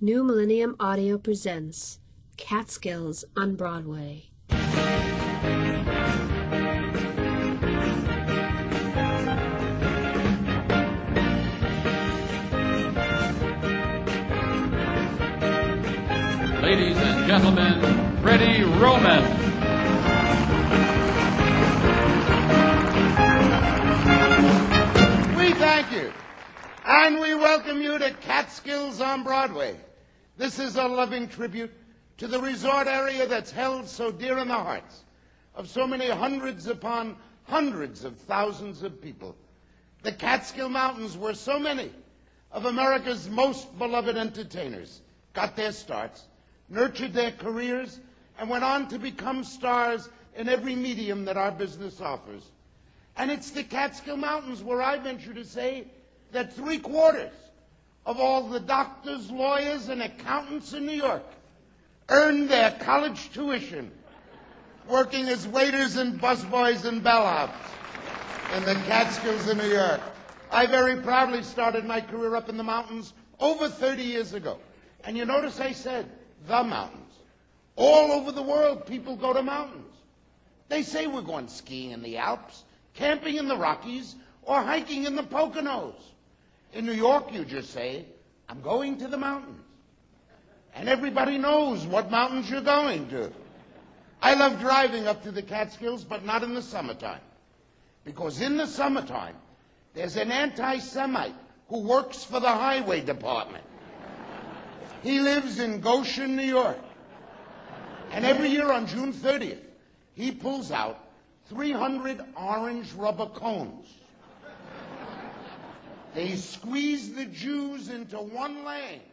New Millennium Audio presents Catskills on Broadway. Ladies and gentlemen, Freddie Roman. We thank you, and we welcome you to Catskills on Broadway. This is a loving tribute to the resort area that's held so dear in the hearts of so many hundreds upon hundreds of thousands of people. The Catskill Mountains, where so many of America's most beloved entertainers got their starts, nurtured their careers, and went on to become stars in every medium that our business offers. And it's the Catskill Mountains where I venture to say that 3/4 of all the doctors, lawyers, and accountants in New York earned their college tuition working as waiters and busboys and bellhops in the Catskills of New York. I very proudly started my career up in the mountains over 30 years ago. And you notice I said the mountains. All over the world, people go to mountains. They say we're going skiing in the Alps, camping in the Rockies, or hiking in the Poconos. In New York, you just say, I'm going to the mountains. And everybody knows what mountains you're going to. I love driving up to the Catskills, but not in the summertime. Because in the summertime, there's an anti-Semite who works for the highway department. He lives in Goshen, New York. And every year on June 30th, he pulls out 300 orange rubber cones. They squeeze the Jews into one lane